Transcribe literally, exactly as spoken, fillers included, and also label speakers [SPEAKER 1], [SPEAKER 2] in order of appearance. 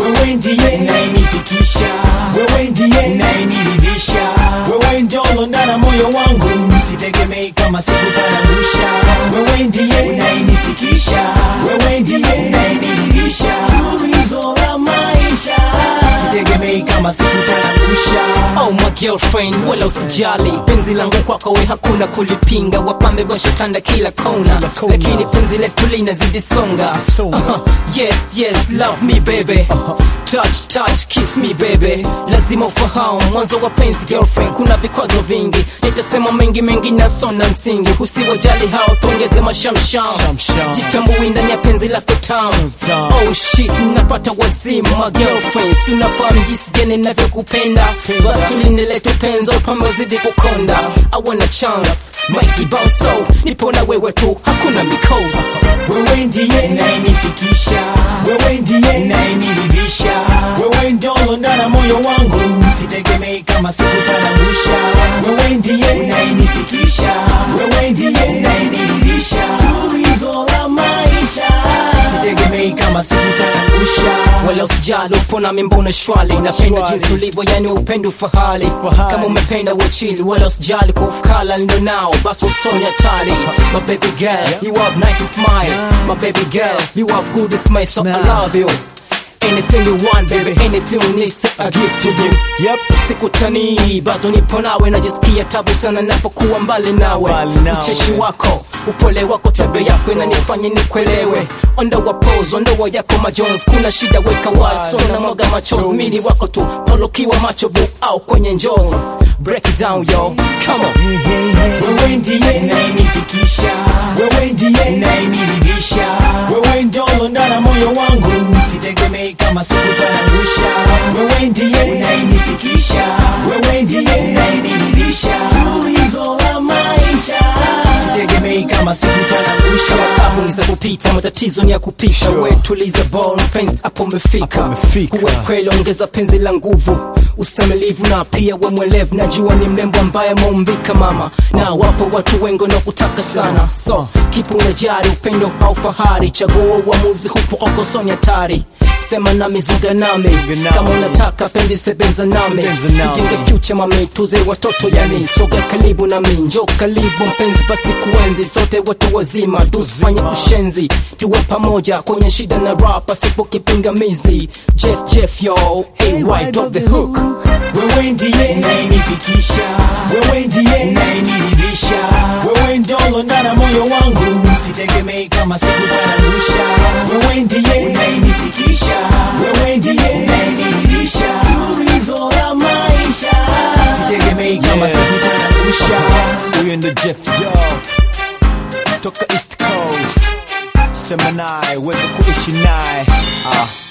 [SPEAKER 1] wewe ndiye unayenifikisha, wewe ndiye unayeniridhisha, wewe ndio ndani moyo wangu, sitegemei kama sikutarangusha. Wewe ndiye unayenifikisha, wewe ndiye unayeniridhisha, tulizo la maisha, sitegemei kama sikutarangusha.
[SPEAKER 2] Oh my girlfriend, wala usijali, penzi langu kwako we hakuna kulipinga. Wapambe washatanda kila kona, lakini penzi letu linazidi songa. uh-huh. Yes, yes, love me baby, touch, touch, kiss me baby. Lazima ufahamu mwanzo wa penzi girlfriend, kuna vikwazo vingi, nitasema mengi mengi na sona msingi. Usiwajali hao, tuongeze mashamsham, sijitambui ndani ya penzi lako tamu. Oh shit, napata wazimu my girlfriend, si unafahamu jinsi gani ninavyokupenda. Basi tulinde letu penzo, pambe zidi kukonda. I want a chance, Mikey bounce so, nipo na wewe tu, hakuna mikosi.
[SPEAKER 1] Wewe ndiye unayenifikisha, wewe ndiye unayeniridhisha, wewe ndio ndani moyo wangu, sitegemei kama sikutarangusha. Wewe ndiye unayenifikisha, wewe ndiye unayeniridhisha, tulizo la maisha, sitegemei kama sikutarangusha.
[SPEAKER 2] Wala usijali, upo nami mbona shwali, napenda jinsi ulivyo, yani upendo ufahali. Kama umependa wachili, wala usijali kufukala ndo nao, basi usoni hatari. My baby girl, you have nice smile, my baby girl, you have good smile, so I love you. Anything you want baby, anything you need, so I give to you. Yep. Sikutani, bado nipo nawe, najisikia tabu sana napokuwa mbali nawe. Ucheshi wako, upole wako, tabia yako inanifanya nikuelewe. Ondoa pose, ondoa yako majonzi, kuna shida weka waso na mwaga machozi. Mili wako tu, polokiwa macho bu au kwenye njozi. Break it down yo, come on.
[SPEAKER 1] Wewe ndiye unayenifikisha, wewe ndiye unayeniridhisha, wewe ndio ndani moyo wangu, sitegemei kama sikutarangusha. Wewe ndiye unayenifikisha, wewe ndiye unayeniridhisha, tulizo la maisha, sitegemei kama sikutarangusha.
[SPEAKER 2] Tabu ni za kupita, matatizo ni ya kupisha. Sure. We tuliza ball, penzi hapo umefika. Uwe kweli, ongeza penzi la nguvu, ustamilivu na pia we mwelevu. Najua ni mlembo ambaye muumbika mama, na wapo watu wengi na kutaka sana. So kipu unajari, upendo au fahari, chagua uamuzi, hupo oko soni hatari. Sema nami, zunga nami, kama unataka penzi sebenza nami. Ujenge future mami, tuze watoto yani, soga karibu nami, njoo karibu mpenzi, basi kuenzi sote watu wazima. Tusifanye ushenzi, tuwe pamoja kwenye shida na rap, pasipo kipingamizi. Jeff Jeff yo, hey right off the hook.
[SPEAKER 1] Wewe ndiye unayenifikisha, wewe ndiye unayeniridhisha, wewe ndio ndani moyo wangu, sitegemei kama sikutarangusha. Wewe ndiye unayenifikisha, wewe ndiye unayeniridhisha, tulizo la maisha, sitegemei kama sikutarangusha.
[SPEAKER 3] Huyu ndo Jeff Job toka East Coast, sema naye, weza kuishi naye. Ah